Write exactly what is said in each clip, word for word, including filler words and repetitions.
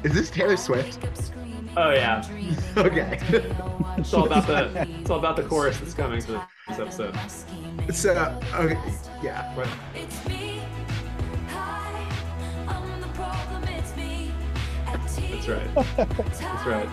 Is this Taylor Swift? Oh yeah. Okay. It's all about the it's all about the chorus that's coming for this episode. So, okay, yeah. What? That's right. That's right.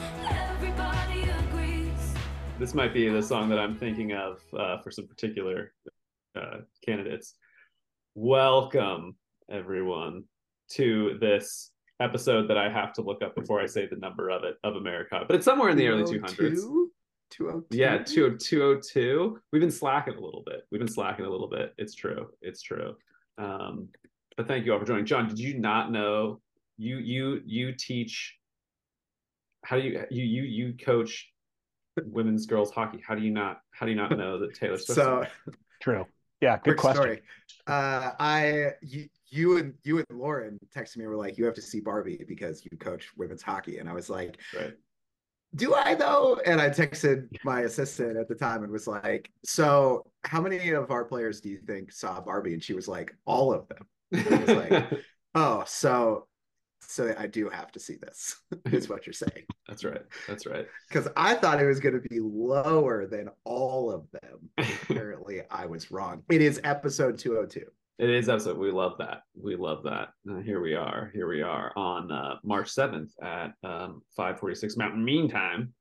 This might be the song that I'm thinking of uh, for some particular uh, candidates. Welcome, everyone, to this episode that I have to look up before I say the number of it, of America. But it's somewhere in the early two hundreds. two oh two? Yeah, two oh two. We've been slacking a little bit. We've been slacking a little bit. It's true. It's true. Um, but thank you all for joining. John, did you not know you you you teach how do you you you you coach women's girls hockey? How do you not how do you not know that Taylor Swift? So true. Yeah, good quick question. Story. Uh, I you, you and you and Lauren texted me and were like, you have to see Barbie because you coach women's hockey, and I was like, right. Do I though? And I texted my assistant at the time and was like, so how many of our players do you think saw Barbie? And she was like, all of them. And I was like, oh, so so I do have to see this, is what you're saying. That's right. That's right. Because I thought it was going to be lower than all of them. Apparently, I was wrong. It is episode two oh two. It is episode. We love that. We love that. Uh, here we are. Here we are on uh, March seventh at um, five forty-six Mountain Mean Time.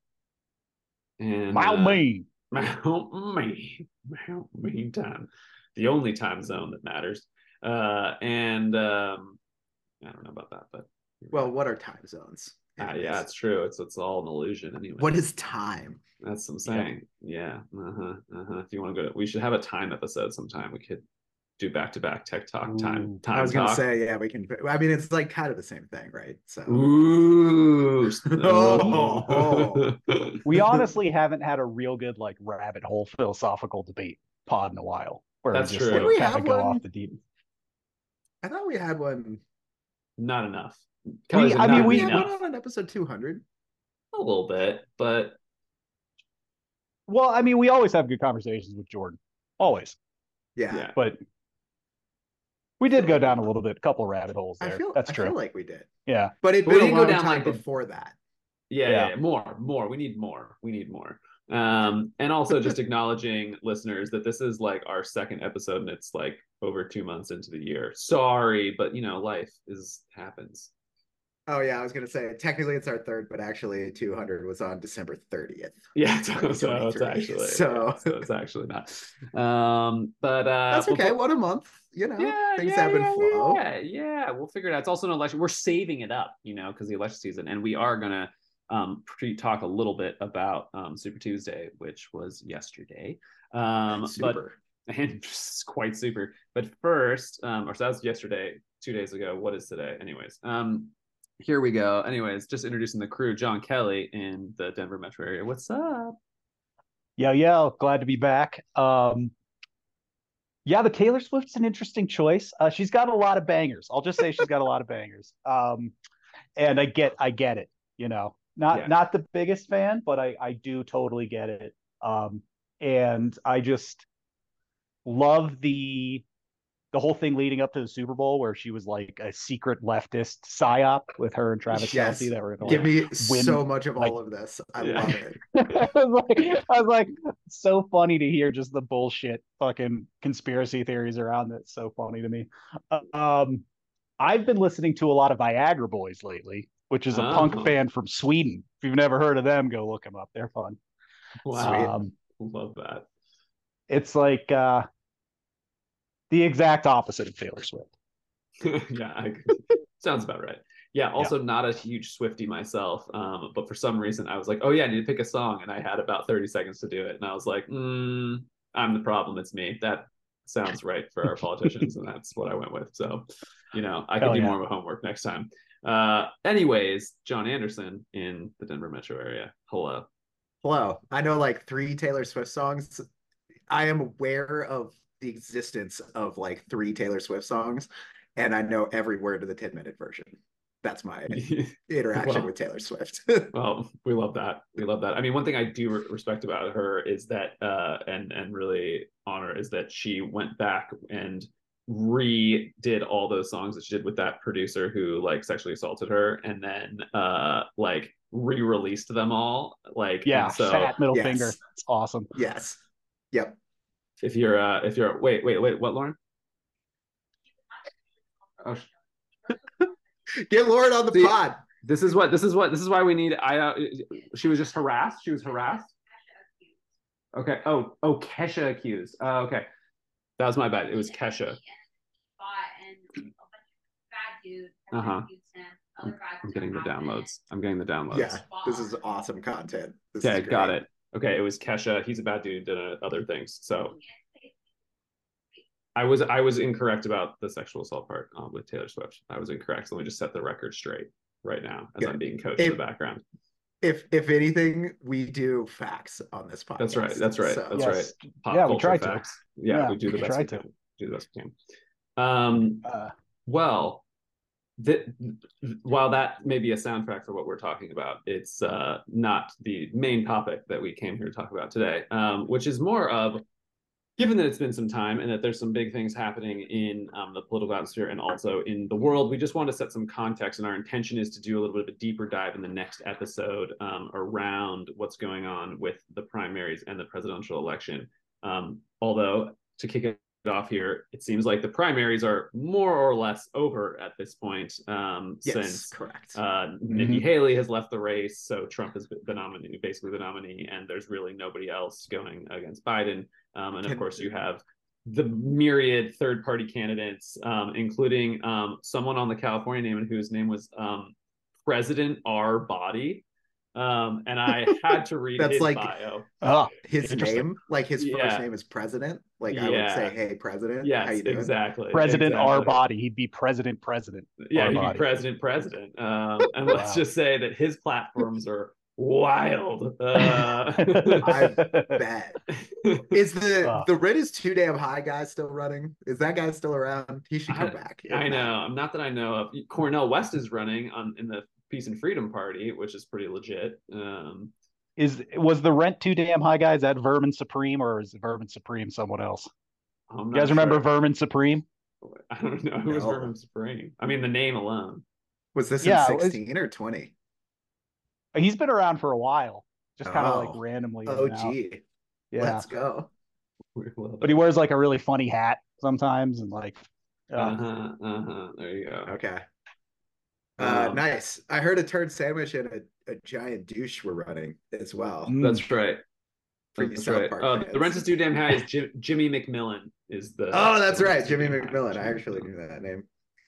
And Mountain uh, Mean. Mountain Mean. Mountain Mean Time. The only time zone that matters. Uh, and um, I don't know about that, but well, what are time zones? Uh, yeah, it's true. It's it's all an illusion anyway. What is time? That's what I'm saying. Yeah. yeah. Uh-huh. Uh-huh. If you want to go to, we should have a time episode sometime. We could do back-to-back tech talk time. time I was talk. gonna say, yeah, we can. I mean, it's like kind of the same thing, right? So, ooh, oh, oh. We honestly haven't had a real good like rabbit hole philosophical debate pod in a while. Where That's we just, true. Like, we have go one? Off the deep. I thought we had one. Not enough. We, I mean, we had one on episode two hundred. A little bit, but well, I mean, we always have good conversations with Jordan. Always. Yeah, yeah. But we did go down a little bit, a couple rabbit holes there. I feel, That's I true. feel like we did. Yeah. But it but we didn't go down time like before that. Yeah, yeah. yeah, more, more. We need more. We need more. Um, and also just acknowledging listeners that this is like our second episode and it's like over two months into the year. Sorry, but you know, life is happens. Oh yeah, I was gonna say technically it's our third, but actually two hundred was on December thirtieth. Yeah, so, so it's actually so. Yeah, so it's actually not. Um, but uh, that's okay. But, what a month, you know. Yeah, things yeah, have been yeah, flow. Yeah, yeah, we'll figure it out. It's also an election. We're saving it up, you know, because the election season, and we are gonna um pre talk a little bit about um Super Tuesday, which was yesterday. Um, super. But and just quite super. But first, um, or so that was yesterday, two days ago. What is today? Anyways, um. Here we go. Anyways, just introducing the crew. John Kelly in the Denver metro area. What's up? Yo, yo, glad to be back. Um, yeah, the Taylor Swift's an interesting choice. Uh, she's got a lot of bangers. I'll just say she's got a lot of bangers. Um, and I get, I get it. You know, not Yeah. not the biggest fan, but I I do totally get it. Um, and I just love the. The whole thing leading up to the Super Bowl where she was like a secret leftist psyop with her and Travis yes. Kelce that were going give me win. so much of like, all of this. I yeah. love it. I, was like, I was like, so funny to hear just the bullshit fucking conspiracy theories around it. So funny to me. Um, I've been listening to a lot of Viagra Boys lately, which is a oh. punk band from Sweden. If you've never heard of them, go look them up. They're fun. Wow, um, love that. It's like. Uh, The exact opposite of Taylor Swift. yeah, I, sounds about right. Yeah, also yeah. not a huge Swiftie myself, um, but for some reason I was like, oh yeah, I need to pick a song, and I had about thirty seconds to do it, and I was like, mm, I'm the problem, it's me. That sounds right for our politicians, and that's what I went with. So, you know, I can do yeah. more of a homework next time. Uh, anyways, John Anderson in the Denver metro area. Hello. Hello. I know like three Taylor Swift songs. I am aware of the existence of like three Taylor Swift songs, and I know every word of the ten minute version. That's my interaction well, with Taylor Swift. Well, we love that. We love that. I mean, one thing I do re- respect about her is that, uh, and and really honor is that she went back and redid all those songs that she did with that producer who like sexually assaulted her, and then uh like re-released them all. Like, Yeah, and so fat middle yes. finger. It's awesome. Yes. Yep. if you're uh if you're wait wait wait what, Lauren? Oh, Get Lauren on the See, pod. This is what this is what this is why we need. I uh, she was just harassed. She was harassed. Okay. Oh oh Kesha accused. Uh, okay, that was my bad. It was Kesha. Uh huh. I'm, I'm getting the downloads. I'm getting the downloads. Yeah, this is awesome content. This Okay, is great. got it. Okay, it was Kesha. He's a bad dude. Did uh, other things. So I was I was incorrect about the sexual assault part um, with Taylor Swift. I was incorrect. Let me just set the record straight right now as Good. I'm being coached If, in the background. If if anything, we do facts on this podcast. That's right. That's right. So. That's Yes. right. Pop Yeah, we culture try to. facts. Yeah, Yeah, we do the we best try we to. can. Do the best we can. Um, Uh, well, the, while that may be a soundtrack for what we're talking about, it's uh, not the main topic that we came here to talk about today, um, which is more of, given that it's been some time and that there's some big things happening in um, the political atmosphere and also in the world, we just want to set some context, and our intention is to do a little bit of a deeper dive in the next episode um, around what's going on with the primaries and the presidential election. Um, although, to kick it off here, it seems like the primaries are more or less over at this point, um, Yes, since correct. uh, Nikki mm-hmm. Haley has left the race, so Trump is the nominee, basically the nominee, and there's really nobody else going against Biden. Um, and of course, you have the myriad third-party candidates, um, including um, someone on the California name whose name was um, President R. Body. Um, and I had to read That's his like, bio. Oh, his name, like his first yeah. name is President. Like yeah. I would say, "Hey, President." Yes, how you doing? exactly. President exactly. R. Body. He'd be President President. Yeah, R he'd body. be President President. Um, and wow. let's just say that his platforms are wild. Uh, I bet. Is the uh, the rent is too damn high guy still running? Is that guy still around? He should come I, back. I know. Not. not that I know of. Cornel West is running on in the Peace and Freedom Party, which is pretty legit. Um, is was the rent too damn high, guys? Is that Vermin Supreme, or is Vermin Supreme someone else? I'm you guys sure. remember Vermin Supreme? I don't know who no. was Vermin Supreme. I mean, the name alone. Was this yeah, in sixteen or twenty? He's been around for a while, just kind of oh. like randomly. Oh, gee. Yeah. Let's go. But he wears like a really funny hat sometimes, and like. Uh huh. Uh huh. There you go. Okay. Uh, um, nice. I heard a turd sandwich and a, a giant douche were running as well. That's right. That's right. Uh, the rent is too damn high. Is Jim, Jimmy McMillan is the. Oh, that's right, Jimmy McMillan. I actually knew that name.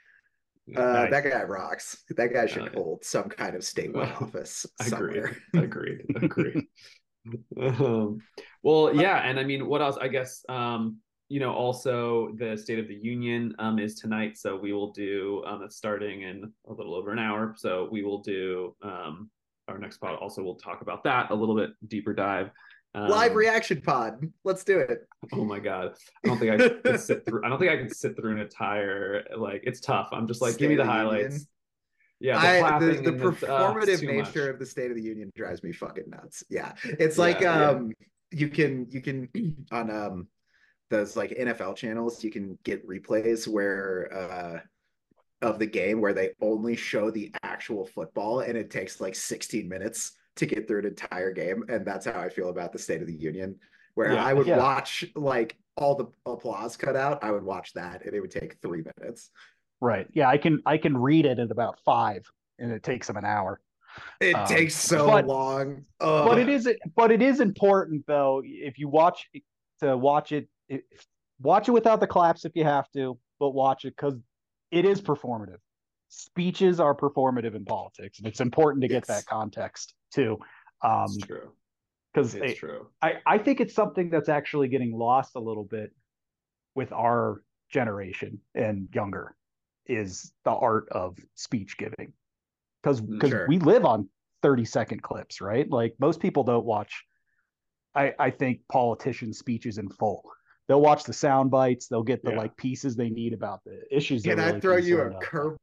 Uh, nice. That guy rocks. That guy should uh, hold some kind of statewide office somewhere. Agreed. Agreed. Agreed. um, well, yeah, and I mean, what else? I guess. Um, You know, also the State of the Union um, is tonight, so we will do. Um, it's starting in a little over an hour, so we will do um, our next pod. Also, we'll talk about that a little bit deeper dive. Um, Live reaction pod. Let's do it. Oh my god, I don't think I could sit through. I don't think I could sit through an entire. Like, it's tough. I'm just like, State give me the, the highlights. Union. Yeah, the, I, the, the performative uh, nature much. of the State of the Union drives me fucking nuts. Yeah, it's like yeah, um, yeah. you can you can on um. those like N F L channels, you can get replays where uh of the game where they only show the actual football and it takes like sixteen minutes to get through an entire game. And that's how I feel about the State of the Union, where yeah, I would yeah. watch like all the applause cut out. I would watch that and it would take three minutes. Right. Yeah. I can, I can read it at about five and it takes them an hour. It um, takes so but, long. Ugh. But it is, but it is important though. If you watch to watch it, It, watch it without the claps if you have to, but watch it because it is performative. Speeches are performative in politics, and it's important to get yes. that context too. Um, it's true. Because it's true. I, I think it's something that's actually getting lost a little bit with our generation and younger is the art of speech giving. Because because sure. we live on thirty second clips, right? Like most people don't watch, I, I think, politicians' speeches in full. They'll watch the sound bites. They'll get the yeah. like pieces they need about the issues. Can really I throw you a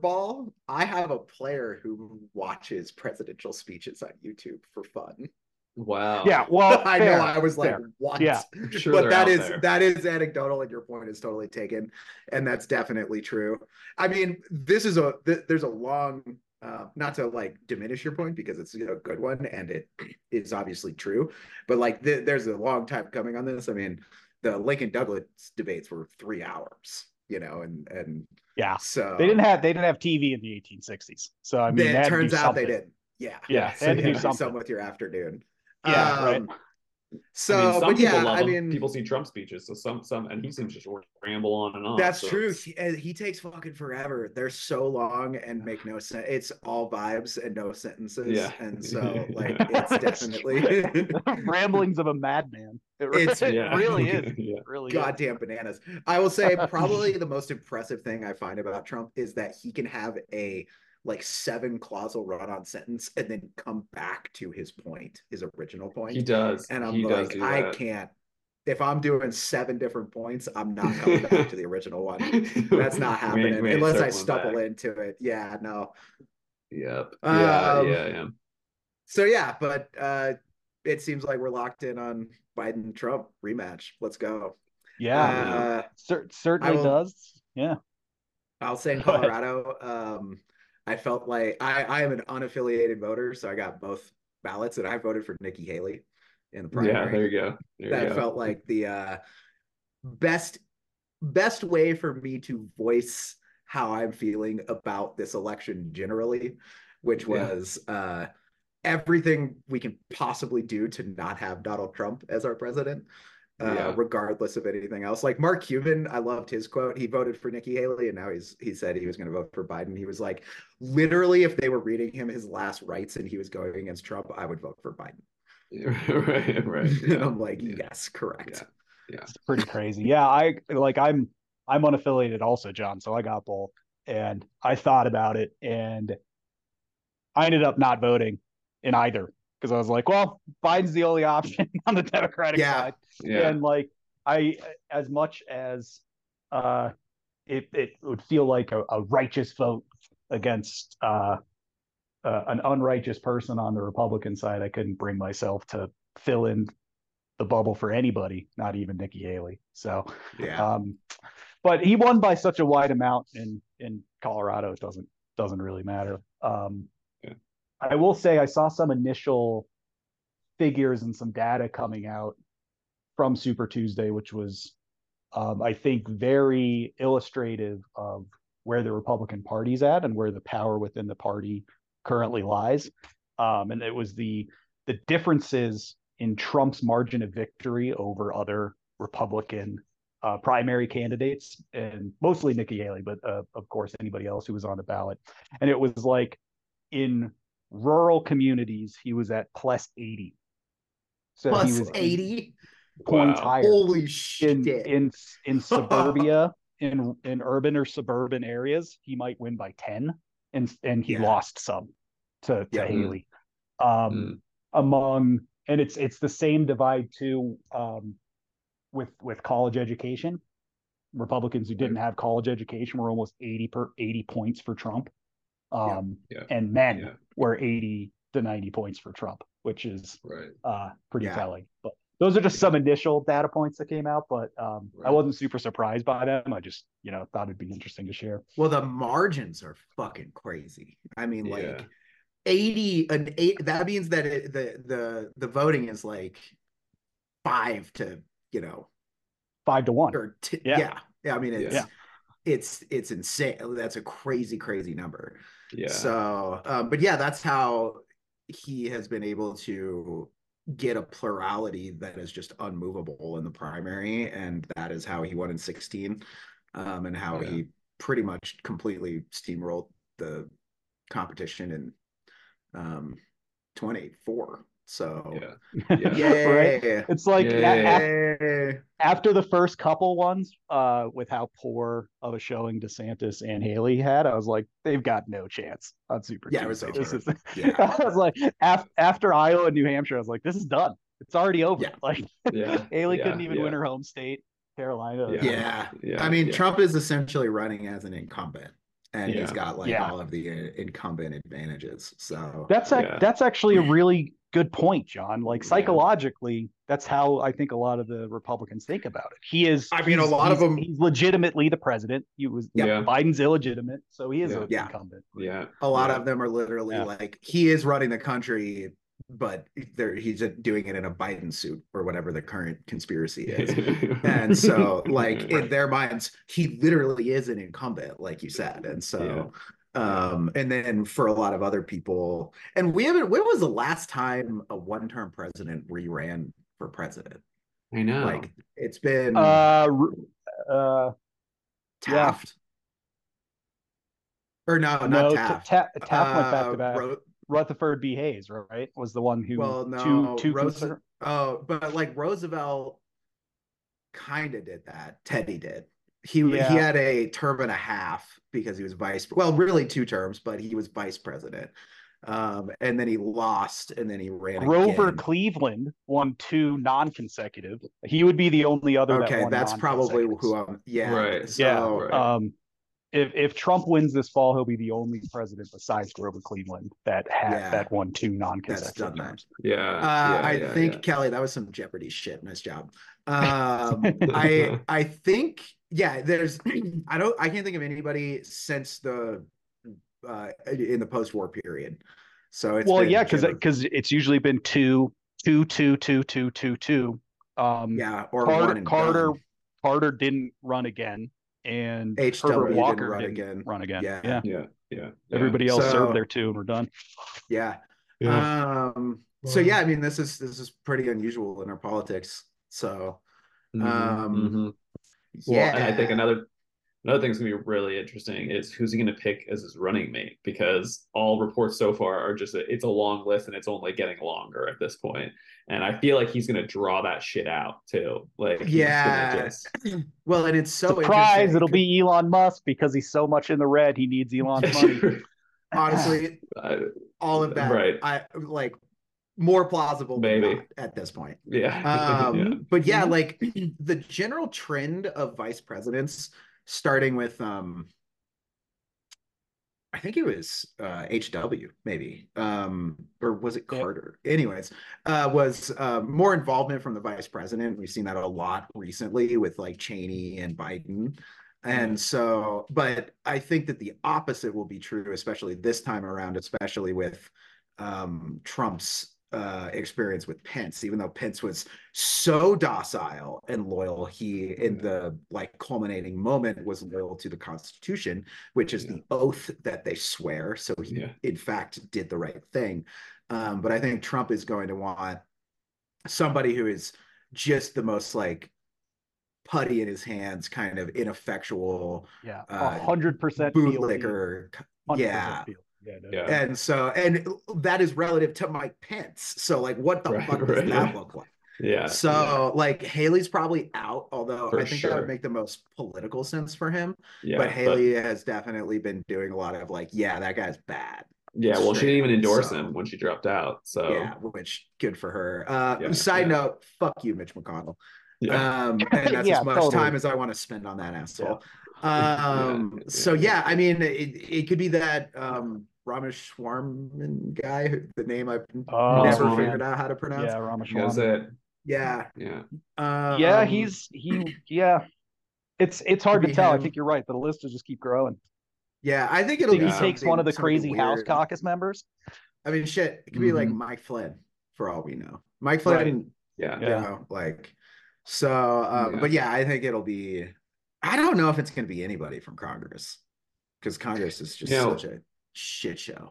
curveball? I have a player who watches presidential speeches on YouTube for fun. Wow. Yeah, well, I fair, know I was like, fair. what? Yeah. I'm sure But they're that out is there. that is anecdotal, and your point is totally taken, and that's definitely true. I mean, this is a th- there's a long, uh, not to like diminish your point because it's a good one and it is obviously true, but like th- there's a long time coming on this. I mean, the Lincoln Douglas debates were three hours, you know, and and Yeah. They didn't so have they didn't have T V in the eighteen sixties. So I mean, then they it had to do turns out they something. didn't. Yeah, Yeah, Yeah. they so had you to do had to do something. something with your afternoon. Yeah, right. Um, I mean, so, some but people yeah, love I him. mean, People see Trump speeches, so some some, and he seems to just ramble on and on. that's so true. it's- He, and he takes fucking forever. They're so long and make no sense. It's all vibes and no sentences. Yeah. And so, like, Yeah. it's definitely, Ramblings of a madman. It, re- it's it Yeah. really is. Yeah. It really goddamn bananas. I will say, probably the most impressive thing I find about Trump is that he can have a like seven clausal run on sentence and then come back to his point, his original point. He does. And I'm He does like, do I that. can't. If I'm doing seven different points, I'm not coming back to the original one. That's not We ain't- happening we ain't unless I circling stumble back. into it. Yeah, no. Yep. Yeah. Um, Yeah. Yeah. so yeah, but uh it seems like we're locked in on Biden Trump rematch. Let's go. Yeah, Uh cer- I certainly will does. Yeah. I'll say in Go ahead. Colorado, um, I felt like I, I am an unaffiliated voter, so I got both ballots, and I voted for Nikki Haley in the Yeah. There primary. you go. There you That go. felt like the uh, best best way for me to voice how I'm feeling about this election generally, which Yeah. was uh, everything we can possibly do to not have Donald Trump as our president. Uh, Yeah. regardless of anything else. Like Mark Cuban, I loved his quote. He voted for Nikki Haley, and now he's he said he was going to vote for Biden. He was like, literally, if they were reading him his last rites and he was going against Trump, I would vote for Biden. Right. Right. And Yeah. I'm like, Yeah. yes, correct. Yeah. Yeah. It's pretty crazy. Yeah, I like I'm I'm unaffiliated also, John, so I got both. And I thought about it and I ended up not voting in either because I was like, well, Biden's the only option on the Democratic Yeah. side. Yeah. And like I as much as uh it it would feel like a, a righteous vote against uh, uh an unrighteous person on the Republican side, I couldn't bring myself to fill in the bubble for anybody, not even Nikki Haley. So Yeah. um but he won by such a wide amount in in Colorado, it doesn't doesn't really matter. Um Yeah. I will say I saw some initial figures and some data coming out from Super Tuesday, which was, um, I think, very illustrative of where the Republican Party's at and where the power within the party currently lies. Um, and it was the the differences in Trump's margin of victory over other Republican uh, primary candidates, and mostly Nikki Haley, but uh, of course anybody else who was on the ballot. And it was like in rural communities, he was at plus eighty. So he Plus was eighty eighty. points Wow. higher Holy in shit. in in suburbia, in in urban or suburban areas, he might win by ten, and and he Yeah. lost some to to Yeah. Haley. Um, Mm. among and it's it's the same divide too, um, with with college education. Republicans who didn't have college education were almost eighty per eighty points for Trump. Um, Yeah. and men Yeah. were eighty to ninety points for Trump, which is Right. uh, pretty Yeah. telling. But those are just some initial data points that came out, but um, I Right. wasn't super surprised by them. I just, you know, thought it'd be interesting to share. Well, the margins are fucking crazy. I mean, Yeah. like eighty an eight that means that it, the the the voting is like five to, you know, Five to one. or t- Yeah. yeah. Yeah. I mean, it's Yeah. it's it's insane. That's a crazy, crazy number. Yeah. So, um, but yeah, that's how he has been able to get a plurality that is just unmovable in the primary, and that is how he won in sixteen, um, and how Yeah. he pretty much completely steamrolled the competition in um, twenty-four. So, Yeah. Yeah. yeah, Right? It's like a- Yay. af- yeah. after the first couple ones, uh, with how poor of a showing DeSantis and Haley had, I was like, they've got no chance on Super Yeah, it was Tuesday. This over. is, Yeah. I was like, af- after Iowa and New Hampshire, I was like, this is done. It's already over. Yeah. Like Yeah. Haley Yeah. couldn't even Yeah. win her home state, Carolina. Yeah. Yeah. Yeah. I mean, Yeah. Trump is essentially running as an incumbent. and Yeah. he's got like Yeah. all of the uh, incumbent advantages. So That's ac- Yeah. that's actually a really good point, John. Like Yeah. psychologically, that's how I think a lot of the Republicans think about it. He is. I mean, a he's- lot of he's- them- He's legitimately the president. He was. Yeah. Biden's illegitimate, so he is Yeah. an Yeah. incumbent. Yeah. a lot yeah. of them are literally Yeah. like, he is running the country, but they're, he's doing it in a Biden suit or whatever the current conspiracy is. And so, like, in their minds, he literally is an incumbent, like you said. And so, um, and then for a lot of other people, and we haven't, when was the last time a one-term president re-ran for president? I know. Like, it's been Uh, uh, Taft. Or no, not no, Taft. Ta- Ta- Taft went back Uh, to back. Ro- Rutherford B. Hayes, right, was the one who well, no, too too Rose- concerned. Oh, but like Roosevelt kind of did that. Teddy did. He Yeah. he had a term and a half because he was vice. Well, really two terms, but he was vice president. Um, and then he lost, and then he ran Grover again. Cleveland won two non-consecutive. He would be the only other. Okay, that won that's probably non-consecutives. who I'm. Yeah, Right. So, Yeah. Right. Um, if if Trump wins this fall, he'll be the only president besides Grover Cleveland that had Yeah. that won two That's non-consecutive done that. terms. Yeah. Uh, yeah, I yeah, think yeah. Kelly, that was some Jeopardy shit. Nice job. Um, I I think yeah. There's I don't I can't think of anybody since the uh, in the post-war period. So it's Well, been yeah, because Jim- because it's usually been two, two, two, two, two, two, two. Um, yeah, or Carter one and Carter done. Carter didn't run again, and H W Herbert didn't Walker run didn't again. run again. Yeah. yeah. Yeah. Yeah. Everybody else So- served their two and we're done. Yeah. Yeah. Um. So yeah, I mean, this is this is pretty unusual in our politics. So Mhm, um, mhm. yeah, Well, and I think another another thing's gonna be really interesting is who's he gonna pick as his running mate, because all reports so far are just a, it's a long list and it's only getting longer at this point. And I feel like he's gonna draw that shit out too. Like he's Yeah. gonna just well, and it's so Surprise! interesting. It'll be Elon Musk because he's so much in the red. He needs Elon's money. honestly I- all of that. Right. I like more plausible than Maybe. not at this point. yeah. Um, yeah. But yeah, Mhm. like the general trend of vice presidents, starting with um, I think it was uh, H W maybe, um, or was it Yeah. Carter? Anyways, uh, was uh, more involvement from the vice president. We've seen that a lot recently with like Cheney and Biden. And so, but I think that the opposite will be true, especially this time around, especially with um, Trump's uh, experience with Pence. Even though Pence was so docile and loyal, he, in the like culminating moment, was loyal to the Constitution, which is Yeah. the oath that they swear. So he, Yeah. in fact, did the right thing. Um, but I think Trump is going to want somebody who is just the most like putty in his hands, kind of ineffectual, Yeah, a uh, hundred percent field. bootlicker. Yeah. Field. Yeah, no, Yeah. no. And so, and that is relative to Mike Pence. So, like, what the Right, fuck does right. that look like? Yeah. So, like, Haley's probably out, although For I think that sure. would make the most political sense for him. yeah. but Haley has definitely been doing a lot of like, yeah, that guy's bad. yeah. Well, she straight didn't even up, endorse so- him when she dropped out. So Yeah, which good for her. Uh, Yeah, side yeah. note, fuck you, Mitch McConnell. yeah. Um, and that's Yeah, as much totally. time as I want to spend on that asshole. Yeah, Um, yeah, so yeah. yeah, I mean, it, it could be that um Ramaswamy guy, who- the name I've Oh, never Ramaswamy. figured out how to pronounce. Yeah, That's Ramaswamy. it. Yeah. Yeah. Um, Yeah, he's he. Yeah, it's it's hard Could to be tell. I him. think you're right. The list will just keep growing. Yeah, I think it'll Think be he takes something- one of the something crazy House weird. caucus members. I mean, shit, it could be like Mhm. Mike Flynn for all we know. Mike Flynn, Right. Yeah. you Yeah. know, like so. Um, Yeah. But yeah, I think it'll be. I don't know if it's going to be anybody from Congress, because Congress is just You know- such a shit show.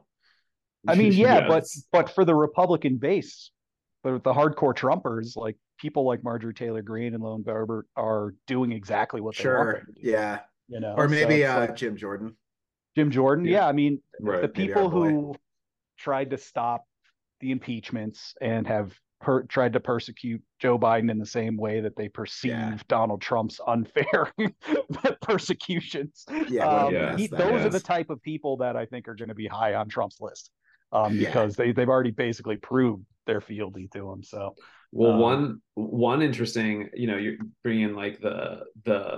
I mean, yeah, but Yes. but for the Republican base, but the hardcore Trumpers, like people like Marjorie Taylor Greene and Lone Barber, are doing exactly what they want Sure, them to do. yeah, You know, or So maybe it's uh, like Jim Jordan. Jim Jordan. Yeah. Yeah, I mean, Right. the maybe people our boy. who tried to stop the impeachments and have per- tried to persecute Joe Biden in the same way that they perceive Yeah. Donald Trump's unfair persecutions. Yeah, what a Um, mess he- that those are is. the type of people that I think are going to be high on Trump's list, um, Yeah. because they they've already basically proved their fealty to him. So Well, Um, one one interesting, you know, you're bringing like the the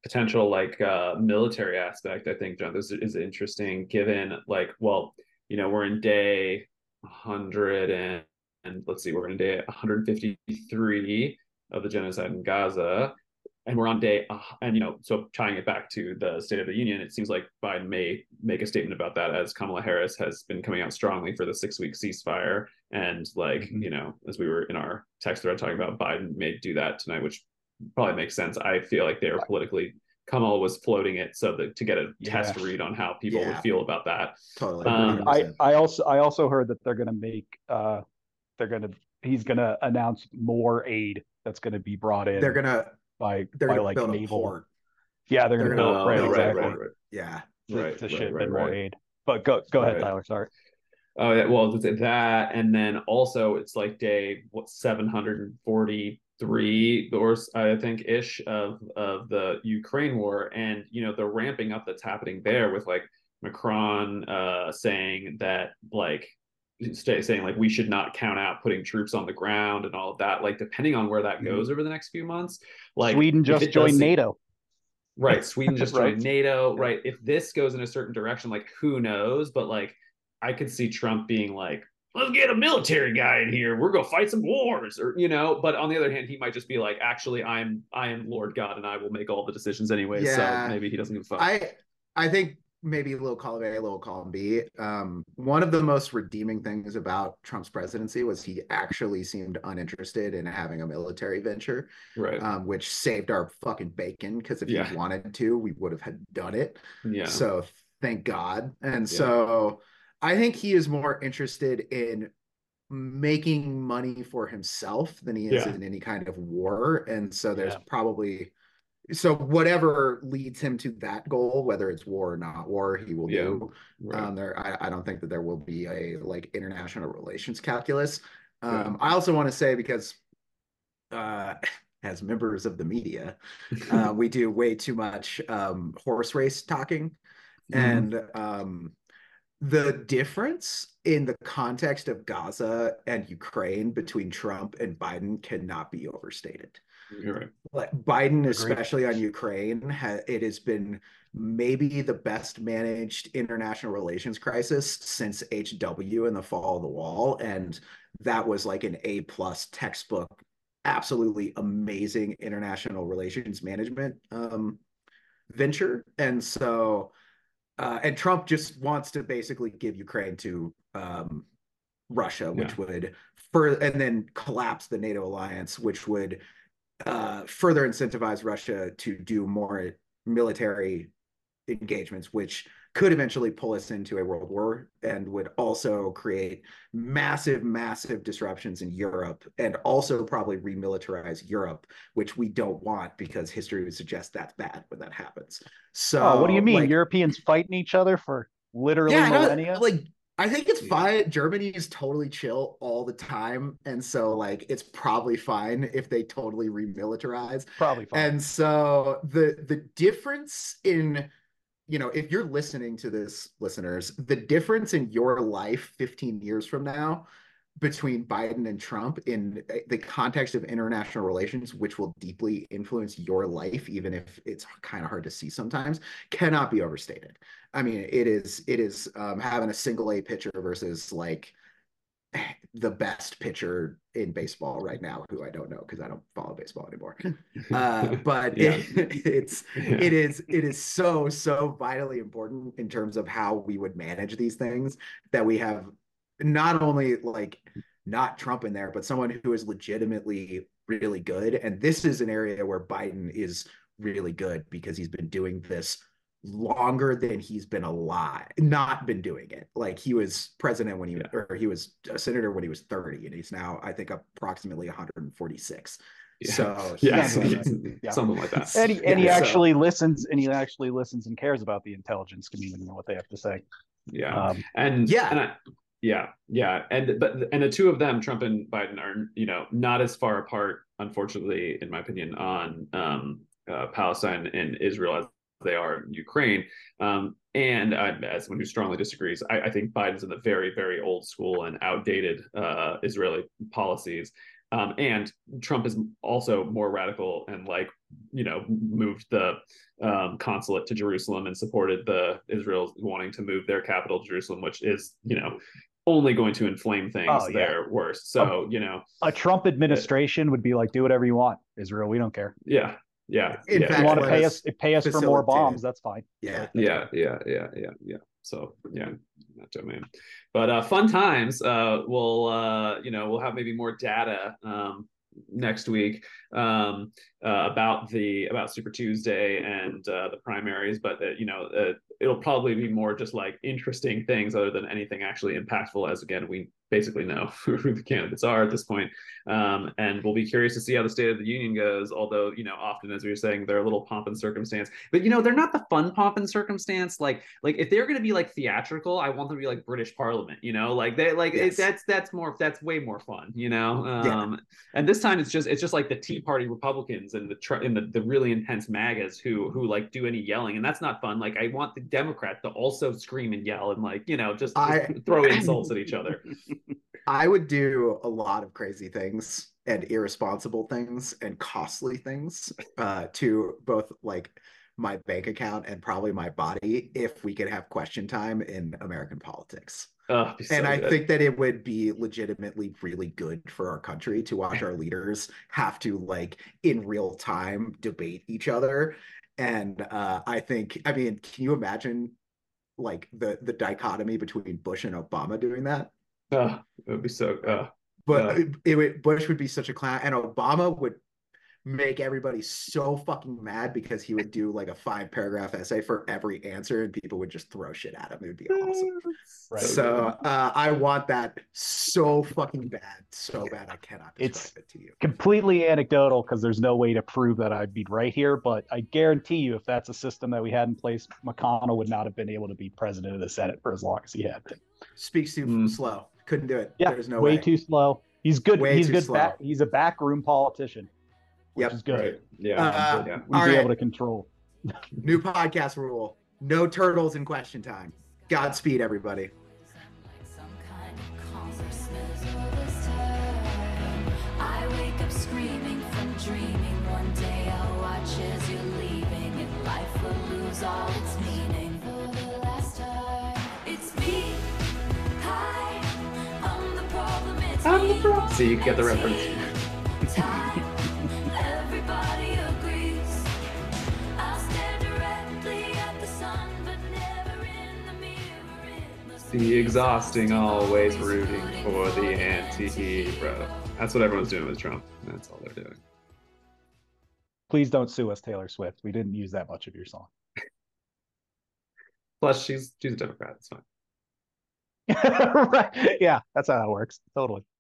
potential like uh, military aspect, I think, John, this is interesting given like, well, you know, we're in day one hundred and, and let's see, we're in day one hundred fifty-three of the genocide in Gaza. And we're on day, uh, and you know, so tying it back to the State of the Union, it seems like Biden may make a statement about that, as Kamala Harris has been coming out strongly for the six-week ceasefire, and like mm-hmm. you know, as we were in our text thread talking about, Biden may do that tonight, which probably makes sense. I feel like they were politically, Kamala was floating it so that to get a yeah. test read on how people yeah. would feel about that. Totally. Um, I I also I also heard that they're going to make uh they're going to he's going to announce more aid that's going to be brought in. They're going to. By, they're by gonna like build naval. a port. Yeah, they're, they're gonna, gonna build right, build exactly. Right, right, right. Yeah, to, right, to right, ship right, in right. more aid. But go go right. ahead, Tyler. Sorry. Oh yeah, well that, and then also it's like day what seven hundred forty-three or I think ish of of the Ukraine war, and you know the ramping up that's happening there with like Macron uh, saying that like. saying like we should not count out putting troops on the ground and all of that, like depending on where that goes mm-hmm. over the next few months, like Sweden just joined seem, NATO, right Sweden just right? joined NATO, right? If this goes in a certain direction, like who knows, but like I could see Trump being like, let's get a military guy in here, we're gonna fight some wars, or you know, but on the other hand he might just be like, actually I'm I am Lord God and I will make all the decisions anyway. Yeah, so maybe he doesn't give a fuck. I I think maybe a little column A, a little column B. Um, one of the most redeeming things about Trump's presidency was he actually seemed uninterested in having a military venture, right? Um, which saved our fucking bacon, because if yeah. he wanted to, we would have had done it. Yeah. So thank God. And yeah. so I think he is more interested in making money for himself than he is yeah. in any kind of war. And so there's yeah. probably... So whatever leads him to that goal, whether it's war or not war, he will yeah, do. Right. Um, there, I, I don't think that there will be a like international relations calculus. Um, yeah. I also want to say, because uh, as members of the media, uh, we do way too much um, horse race talking, mm-hmm. and um, the difference in the context of Gaza and Ukraine between Trump and Biden cannot be overstated. You're right. Like Biden, especially on Ukraine, ha, it has been maybe the best managed international relations crisis since H W and the fall of the wall. And that was like an A plus textbook, absolutely amazing international relations management um, venture. And so, uh, and Trump just wants to basically give Ukraine to um, Russia, which yeah. would further, and then collapse the NATO alliance, which would uh, further incentivize Russia to do more military engagements, which could eventually pull us into a world war, and would also create massive, massive disruptions in Europe, and also probably remilitarize Europe, which we don't want, because history would suggest that's bad when that happens. So, oh, what do you mean? Like, Europeans fighting each other for literally yeah, millennia? Like, I think it's fine. Germany is totally chill all the time. And so like, it's probably fine if they totally remilitarize. Probably fine. And so the, the difference in, you know, if you're listening to this, listeners, the difference in your life fifteen years from now between Biden and Trump in the context of international relations, which will deeply influence your life, even if it's kind of hard to see sometimes, cannot be overstated. I mean, it is it is um, having a single A pitcher versus like the best pitcher in baseball right now, who I don't know because I don't follow baseball anymore. Uh, but yeah. it, it's yeah. it is it is so so vitally important in terms of how we would manage these things, that we have not only like not Trump in there, but someone who is legitimately really good. And this is an area where Biden is really good, because he's been doing this longer than he's been alive, not been doing it. Like, he was president when he, yeah. or he was a senator when he was thirty, and he's now, I think, approximately one hundred forty-six. Yeah. So yeah, yeah, something like that. And he, and yeah, he actually so. listens, and he actually listens and cares about the intelligence community and what they have to say. Yeah, um, and yeah, and I, yeah, yeah, and but and the two of them, Trump and Biden, are, you know, not as far apart, unfortunately, in my opinion, on um, uh, Palestine and Israel as they are in Ukraine. Um, and I, as someone who strongly disagrees, I, I think Biden's in the very, very old school and outdated uh, Israeli policies. Um, and Trump is also more radical and like, you know, moved the um, consulate to Jerusalem and supported the Israel wanting to move their capital to Jerusalem, which is, you know, only going to inflame things Oh, yeah. there worse. So, A- you know, A Trump administration would be like, do whatever you want, Israel. We don't care. yeah, yeah. In yeah, fact, You want to let pay us us pay us for more facilitate bombs? it. That's fine. Yeah. That's yeah, fine. yeah, yeah, yeah, yeah. So yeah, that domain. But uh, fun times. Uh, we'll uh, you know, we'll have maybe more data um, next week um, uh, about the about Super Tuesday and uh, the primaries. But uh, you know, uh, it'll probably be more just like interesting things other than anything actually impactful. As again, we basically know who the candidates are at this point. Um, and we'll be curious to see how the State of the Union goes. Although, you know, often, as we were saying, they're a little pomp and circumstance. But you know, they're not the fun pomp and circumstance. Like, like if they're going to be like theatrical, I want them to be like British Parliament. You know, like they like Yes. it, that's that's more that's way more fun. You know, Yeah. um, and this time it's just it's just like the Tea Party Republicans and the tr- and the, the really intense MAGAs who who like do any yelling, and that's not fun. Like I want the Democrats to also scream and yell and like you know just, just I throw insults at each other. I would do a lot of crazy things and irresponsible things and costly things uh, to both like my bank account and probably my body if we could have question time in American politics. Oh, so and I good. think that it would be legitimately really good for our country to watch our leaders have to like in real time debate each other. And uh, I think, I mean, can you imagine like the the dichotomy between Bush and Obama doing that? Oh, it would be so. Uh, But uh, it, it would, Bush would be such a clown, and Obama would make everybody so fucking mad because he would do like a five paragraph essay for every answer, and people would just throw shit at him. It would be awesome. Right. so So good. uh, I want that so fucking bad, so bad I cannot describe It's it to you. completely anecdotal because there's no way to prove that I'd be right here. But I guarantee you, if that's a system that we had in place, McConnell would not have been able to be president of the Senate for as long as he had been. Speaks too Mm. slow. Couldn't do it. Yeah, There's no way way. too slow. He's good. Way he's too good. slow. Back, he's a backroom politician, which Yep. is good. Right. Yeah. Uh, But yeah. we'd all be right. able to control. New podcast rule: no turtles in question time. Godspeed, everybody. Some kind of consciousness all this time. I wake up screaming from dreaming. One day I'll watch as you're leaving, and life will lose all its meaning. For the last time, it's me. Hi, I'm the problem. It's I'm the me. problem. See, you get the It's reference. me. Time, everybody agrees. I'll stare directly at the sun, but never in the mirror. It must The exhausting, always rooting for the anti-hero. That's what everyone's doing with Trump. That's all they're doing. Please don't sue us, Taylor Swift. We didn't use that much of your song. Plus, she's she's a Democrat. It's fine. Right. Yeah, that's how that works. Totally.